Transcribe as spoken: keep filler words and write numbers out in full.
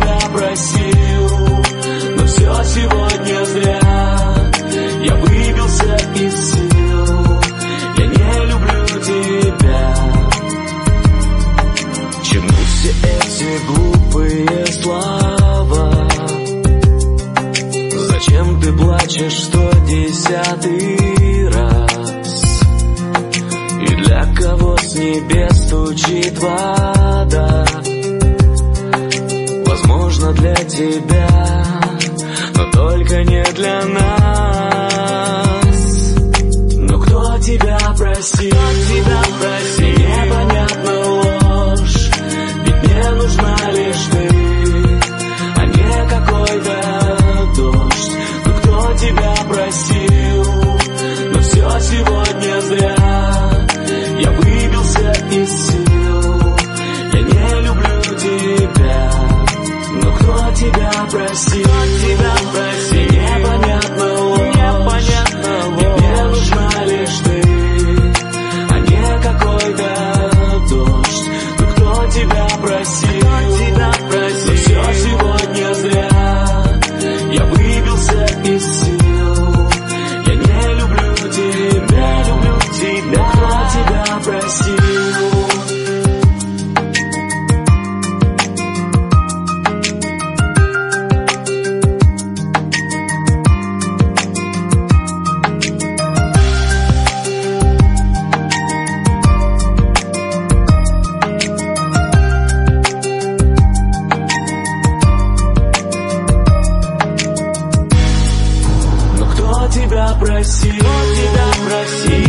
тебя просил, но все сегодня зря. Я выбился из сил, я не люблю тебя. Чему все эти глупые слова? Зачем ты плачешь что десятый раз? И для кого с небес стучит вода? Возможно, для тебя, но только не для нас. Но кто тебя просил? Кто тебя просил? Непонятна ложь, ведь мне нужна лишь ты, а не какой-то дождь. Ну кто тебя просил? Но все сегодня зря. Я выбился из сил, я не люблю тебя. Но кто тебя просил? Кто тебя просил? Непонятна ложь, непонятна ложь. Ведь мне нужна лишь ты, а не какой-то дождь. Но кто тебя просил? Кто тебя просил? Но все сегодня зря. Я выбился из сил, я не люблю тебя, люблю тебя. Кто тебя просил? Кто тебя просил? Кто тебя просил?